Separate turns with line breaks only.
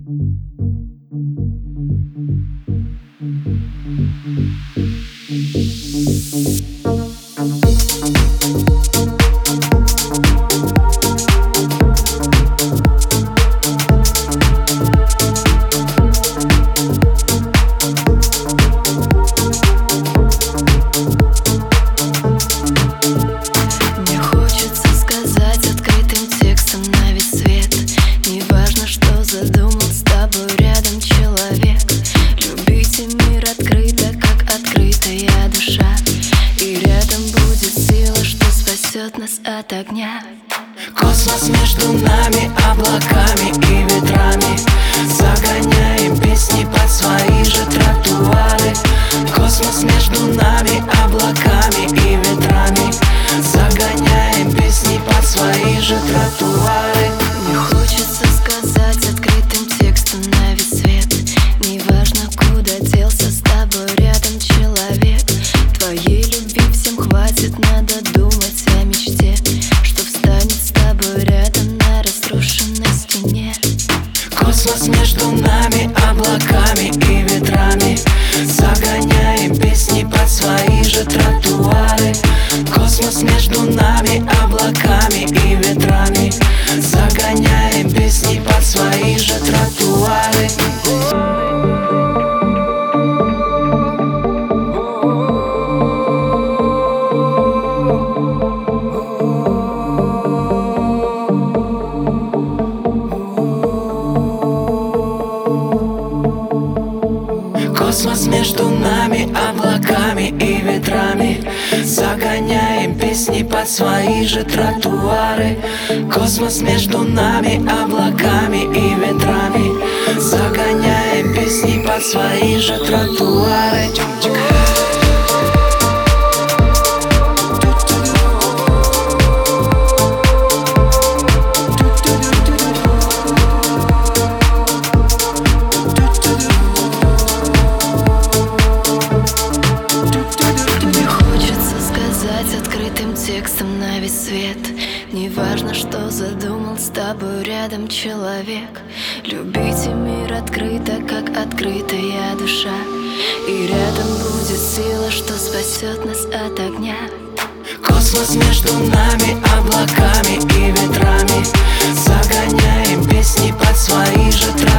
Нас от огня.
Космос между нами, облаками и ветрами. Загоняем песни под свои же тротуары. Космос между нами, облаками и ветрами. Загоняем песни под свои же тротуары.
Мне хочется сказать открытым текстом на весь свет: неважно, куда делся, с тобой рядом человек. Твоей любви всем хватит, надо думать о мечте, что встанет с тобой рядом на разрушенной стене.
Космос между нами, облаками и ветрами. Загоняем песни под свои же тротуары. Космос между нами, облаками и ветрами. Загоняем песни под свои же тротуары. Космос между нами, облаками и ветрами. Загоняем песни под свои же тротуары. Космос между нами, облаками и ветрами. Загоняем песни под свои же тротуары.
Открытым текстом на весь свет: неважно, что задумал с тобой рядом человек. Любите мир открыто, как открытая душа, и рядом будет сила, что спасет нас от огня.
Космос между нами, облаками и ветрами. Загоняем песни под свои же тротуары.